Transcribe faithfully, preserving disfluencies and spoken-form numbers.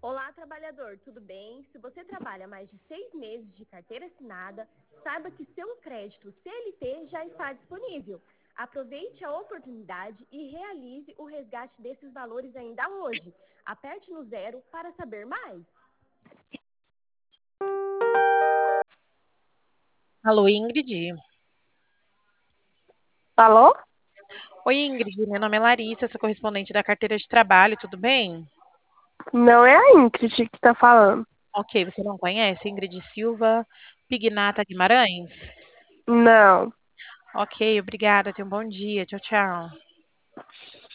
Olá, trabalhador, tudo bem? Se você trabalha mais de seis meses de carteira assinada, saiba que seu crédito C L T já está disponível. Aproveite a oportunidade e realize o resgate desses valores ainda hoje. Aperte no zero para saber mais. Alô, Ingrid. Alô? Oi, Ingrid. Meu nome é Larissa, sou correspondente da carteira de trabalho, tudo bem? Não é a Ingrid que tá falando. Ok, você não conhece Ingrid Silva Pignata Guimarães? Não. Ok, obrigada. Tenha um bom dia. Tchau, tchau.